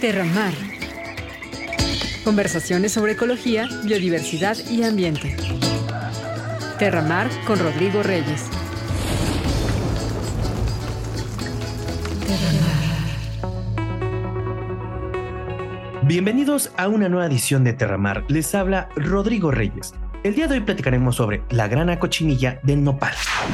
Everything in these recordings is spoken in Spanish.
Terramar. Conversaciones sobre ecología, biodiversidad y ambiente. Terramar con Rodrigo Reyes. Bienvenidos a una nueva edición de Terramar. Les habla Rodrigo Reyes. El día de hoy platicaremos sobre la grana cochinilla del nopal.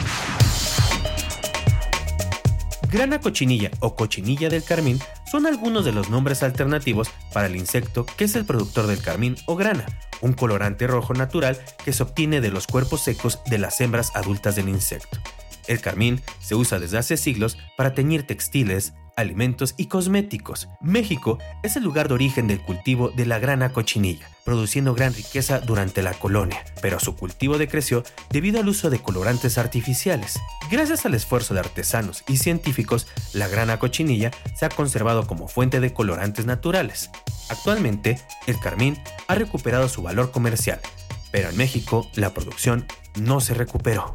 Grana cochinilla o cochinilla del carmín son algunos de los nombres alternativos para el insecto que es el productor del carmín o grana, un colorante rojo natural que se obtiene de los cuerpos secos de las hembras adultas del insecto. El carmín se usa desde hace siglos para teñir textiles, alimentos y cosméticos. México es el lugar de origen del cultivo de la grana cochinilla, produciendo gran riqueza durante la colonia, pero su cultivo decreció debido al uso de colorantes artificiales. Gracias al esfuerzo de artesanos y científicos, la grana cochinilla se ha conservado como fuente de colorantes naturales. Actualmente, el carmín ha recuperado su valor comercial, pero en México la producción no se recuperó.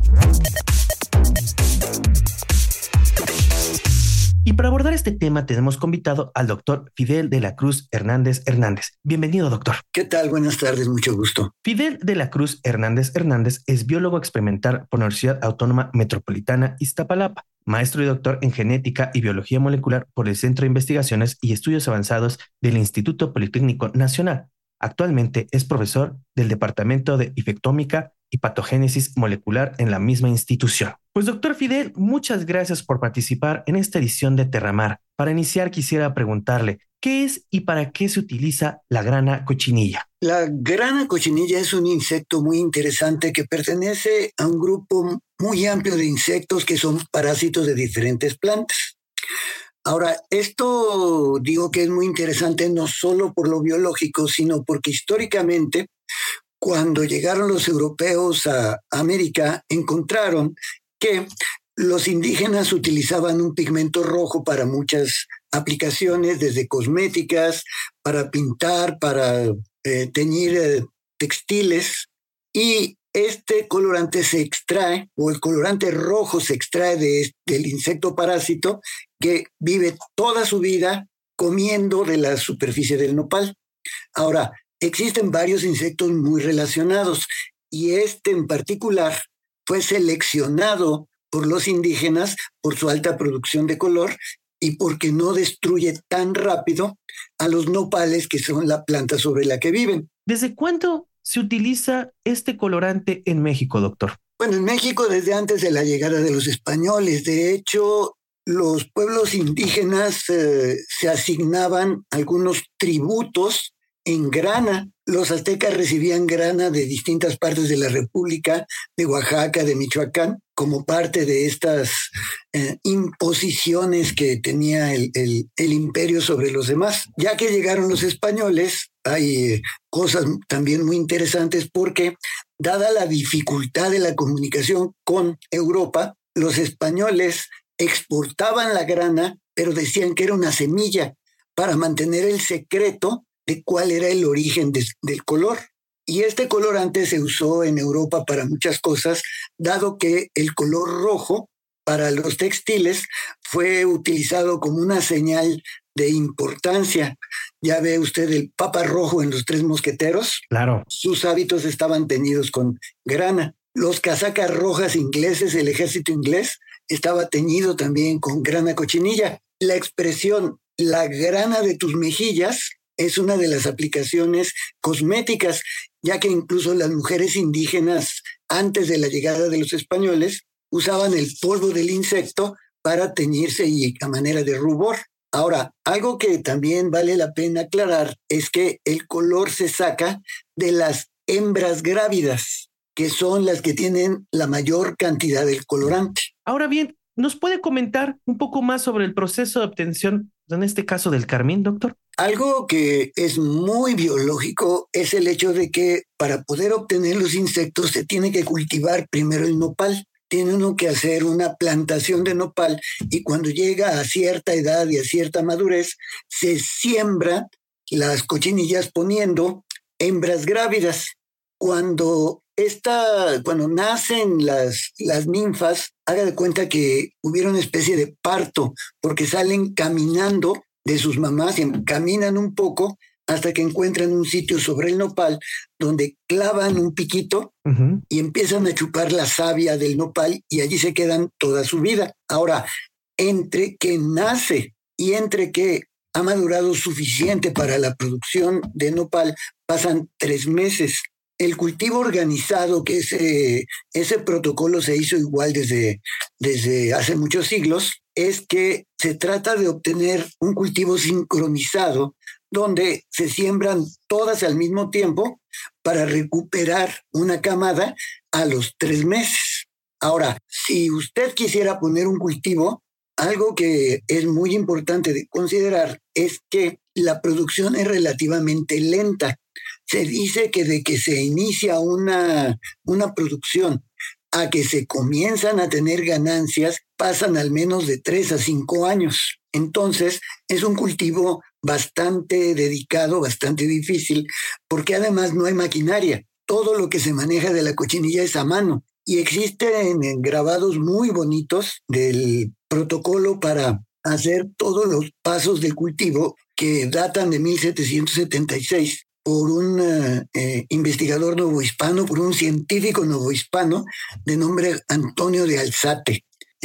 Y para abordar este tema tenemos convitado al doctor Fidel de la Cruz Hernández Hernández. Bienvenido, doctor. ¿Qué tal? Buenas tardes, mucho gusto. Fidel de la Cruz Hernández Hernández es biólogo experimental por la Universidad Autónoma Metropolitana Iztapalapa, maestro y doctor en genética y biología molecular por el Centro de Investigaciones y Estudios Avanzados del Instituto Politécnico Nacional. Actualmente es profesor del Departamento de Infectómica y Patogénesis Molecular en la misma institución. Pues doctor Fidel, muchas gracias por participar en esta edición de Terramar. Para iniciar quisiera preguntarle, ¿qué es y para qué se utiliza la grana cochinilla? La grana cochinilla es un insecto muy interesante que pertenece a un grupo muy amplio de insectos que son parásitos de diferentes plantas. Ahora, esto digo que es muy interesante no solo por lo biológico, sino porque históricamente, cuando llegaron los europeos a América, encontraron que los indígenas utilizaban un pigmento rojo para muchas aplicaciones, desde cosméticas, para pintar, para teñir textiles, y este colorante se extrae, o el colorante rojo se extrae del insecto parásito que vive toda su vida comiendo de la superficie del nopal. Ahora, existen varios insectos muy relacionados y este en particular fue seleccionado por los indígenas por su alta producción de color y porque no destruye tan rápido a los nopales, que son la planta sobre la que viven. ¿Desde cuándo se utiliza este colorante en México, doctor? Bueno, en México desde antes de la llegada de los españoles. De hecho, los pueblos indígenas se asignaban algunos tributos en grana. Los aztecas recibían grana de distintas partes de la República, de Oaxaca, de Michoacán, como parte de estas imposiciones que tenía el imperio sobre los demás. Ya que llegaron los españoles, hay cosas también muy interesantes porque, dada la dificultad de la comunicación con Europa, los españoles exportaban la grana, pero decían que era una semilla para mantener el secreto de cuál era el origen del color. Y este colorante se usó en Europa para muchas cosas, dado que el color rojo para los textiles fue utilizado como una señal de importancia. Ya ve usted el Papa Rojo en Los Tres Mosqueteros. Claro. Sus hábitos estaban teñidos con grana. Los casacas rojas ingleses, el ejército inglés, estaba teñido también con grana cochinilla. La expresión "la grana de tus mejillas" es una de las aplicaciones cosméticas, ya que incluso las mujeres indígenas, antes de la llegada de los españoles, usaban el polvo del insecto para teñirse y a manera de rubor. Ahora, algo que también vale la pena aclarar es que el color se saca de las hembras grávidas, que son las que tienen la mayor cantidad del colorante. Ahora bien, ¿nos puede comentar un poco más sobre el proceso de obtención, en este caso del carmín, doctor? Algo que es muy biológico es el hecho de que para poder obtener los insectos se tiene que cultivar primero el nopal. Tiene uno que hacer una plantación de nopal y cuando llega a cierta edad y a cierta madurez, se siembra las cochinillas poniendo hembras grávidas. Cuando nacen las ninfas, haga de cuenta que hubiera una especie de parto, porque salen caminando de sus mamás y caminan un poco hasta que encuentran un sitio sobre el nopal donde clavan un piquito y empiezan a chupar la savia del nopal y allí se quedan toda su vida. Ahora, entre que nace y entre que ha madurado suficiente para la producción de nopal, pasan 3 meses. El cultivo organizado, que ese protocolo se hizo igual desde hace muchos siglos, es que se trata de obtener un cultivo sincronizado donde se siembran todas al mismo tiempo para recuperar una camada a los 3 meses. Ahora, si usted quisiera poner un cultivo, algo que es muy importante de considerar es que la producción es relativamente lenta. Se dice que de que se inicia una producción a que se comienzan a tener ganancias pasan al menos de 3 a 5 años. Entonces, es un cultivo bastante dedicado, bastante difícil, porque además no hay maquinaria. Todo lo que se maneja de la cochinilla es a mano. Y existen grabados muy bonitos del protocolo para hacer todos los pasos del cultivo que datan de 1776 por un investigador novohispano, por un científico novohispano de nombre Antonio de Alzate.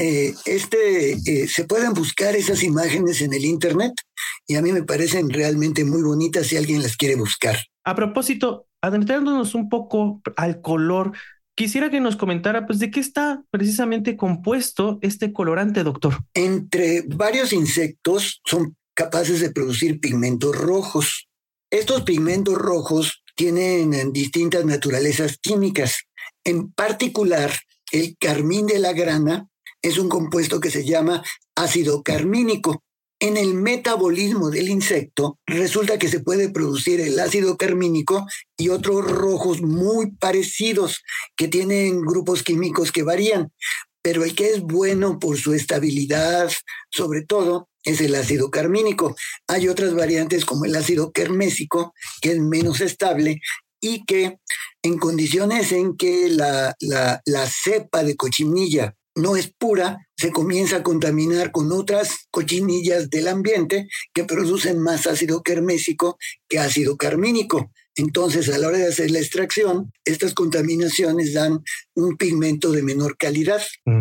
Se pueden buscar esas imágenes en el internet y a mí me parecen realmente muy bonitas si alguien las quiere buscar. A propósito, adentrándonos un poco al color, quisiera que nos comentara, pues, ¿de qué está precisamente compuesto este colorante, doctor? Entre varios insectos son capaces de producir pigmentos rojos. Estos pigmentos rojos tienen distintas naturalezas químicas. En particular, el carmín de la grana es un compuesto que se llama ácido carmínico. En el metabolismo del insecto resulta que se puede producir el ácido carmínico y otros rojos muy parecidos que tienen grupos químicos que varían, pero el que es bueno por su estabilidad, sobre todo, es el ácido carmínico. Hay otras variantes como el ácido quermésico, que es menos estable y que en condiciones en que la cepa de cochinilla no es pura, se comienza a contaminar con otras cochinillas del ambiente que producen más ácido quermésico que ácido carmínico. Entonces, a la hora de hacer la extracción, estas contaminaciones dan un pigmento de menor calidad.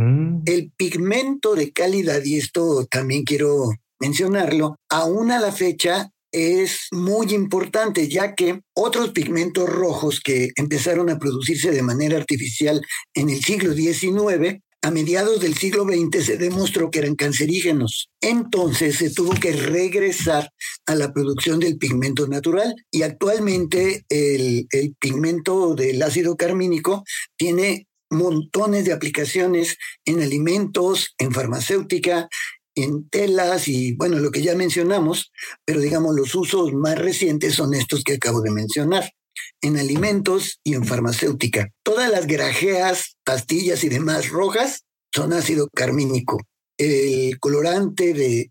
El pigmento de calidad, y esto también quiero mencionarlo, aún a la fecha es muy importante, ya que otros pigmentos rojos que empezaron a producirse de manera artificial en el siglo XIX, a mediados del siglo XX se demostró que eran cancerígenos. Entonces se tuvo que regresar a la producción del pigmento natural y actualmente el pigmento del ácido carmínico tiene montones de aplicaciones en alimentos, en farmacéutica, en telas y bueno, lo que ya mencionamos, pero digamos los usos más recientes son estos que acabo de mencionar. En alimentos y en farmacéutica. Todas las grajeas, pastillas y demás rojas son ácido carmínico. El colorete,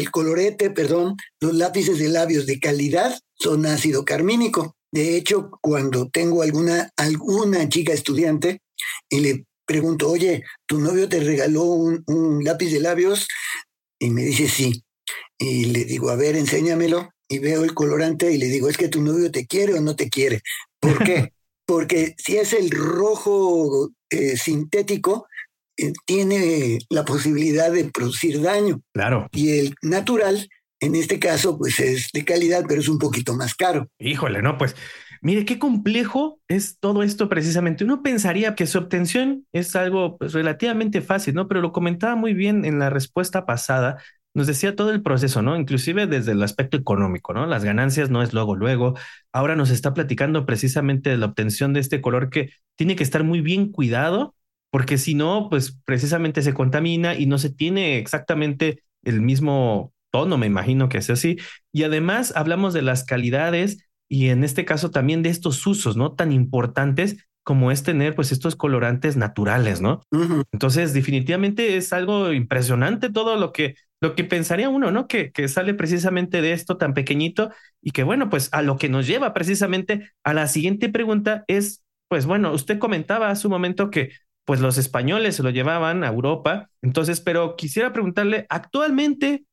los lápices de labios de calidad son ácido carmínico. De hecho, cuando tengo alguna chica estudiante y le pregunto, oye, ¿tu novio te regaló un lápiz de labios? Y me dice sí. Y le digo, a ver, enséñamelo. Y veo el colorante y le digo, ¿es que tu novio te quiere o no te quiere? ¿Por qué? Porque si es el rojo sintético, tiene la posibilidad de producir daño. Claro. Y el natural, en este caso, pues es de calidad, pero es un poquito más caro. Híjole, no, pues mire qué complejo es todo esto precisamente. Uno pensaría que su obtención es algo pues, relativamente fácil, ¿no? Pero lo comentaba muy bien en la respuesta pasada. Nos decía todo el proceso, ¿no? Inclusive desde el aspecto económico, ¿no? Las ganancias no es luego. Ahora nos está platicando precisamente de la obtención de este color que tiene que estar muy bien cuidado, porque si no, pues precisamente se contamina y no se tiene exactamente el mismo tono, me imagino que es así. Y además hablamos de las calidades y en este caso también de estos usos, ¿no? Tan importantes como es tener pues estos colorantes naturales, ¿no? Uh-huh. Entonces definitivamente es algo impresionante todo lo que pensaría uno, ¿no? Que sale precisamente de esto tan pequeñito y que bueno, pues a lo que nos lleva precisamente a la siguiente pregunta es, pues bueno, usted comentaba hace un momento que pues los españoles se lo llevaban a Europa, entonces, pero quisiera preguntarle, actualmente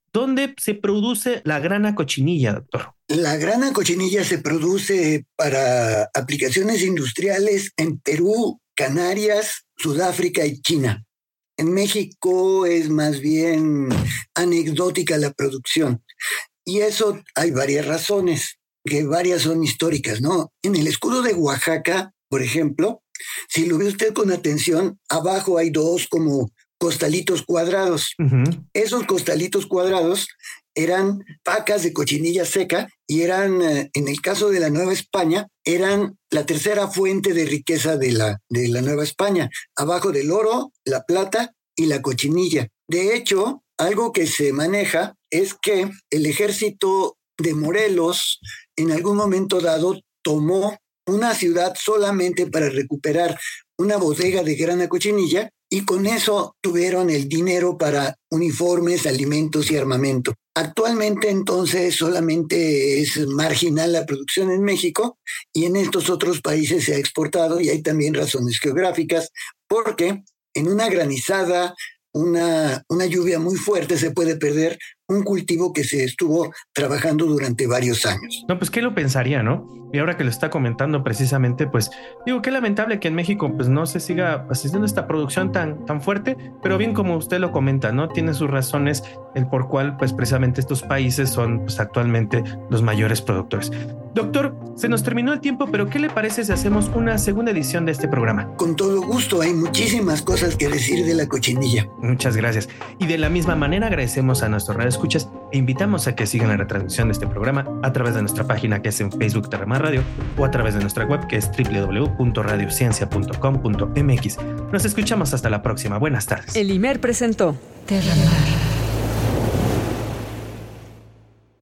¿dónde se produce la grana cochinilla, doctor? La grana cochinilla se produce para aplicaciones industriales en Perú, Canarias, Sudáfrica y China. En México es más bien anecdótica la producción. Y eso hay varias razones, que varias son históricas, ¿no? En el escudo de Oaxaca, por ejemplo, si lo ve usted con atención, abajo hay dos como costalitos cuadrados. Uh-huh. Esos costalitos cuadrados eran pacas de cochinilla seca y eran, en el caso de la Nueva España, eran la tercera fuente de riqueza de la Nueva España, abajo del oro, la plata y la cochinilla. De hecho, algo que se maneja es que el ejército de Morelos en algún momento dado tomó una ciudad solamente para recuperar una bodega de grana cochinilla y con eso tuvieron el dinero para uniformes, alimentos y armamento. Actualmente entonces solamente es marginal la producción en México y en estos otros países se ha exportado y hay también razones geográficas porque en una granizada, una lluvia muy fuerte se puede perder un cultivo que se estuvo trabajando durante varios años. No, pues ¿qué lo pensaría, no? Y ahora que lo está comentando precisamente, pues digo, qué lamentable que en México pues no se siga asistiendo a esta producción tan fuerte, pero bien como usted lo comenta, ¿no? Tiene sus razones el por cual pues precisamente estos países son pues actualmente los mayores productores. Doctor, se nos terminó el tiempo, pero ¿qué le parece si hacemos una segunda edición de este programa? Con todo gusto, hay muchísimas cosas que decir de la cochinilla. Muchas gracias. Y de la misma manera agradecemos a nuestros radioescuchas e invitamos a que sigan la retransmisión de este programa a través de nuestra página que es en Facebook Terramar Radio o a través de nuestra web que es www.radiociencia.com.mx. Nos escuchamos hasta la próxima. Buenas tardes. El IMER presentó Terramar.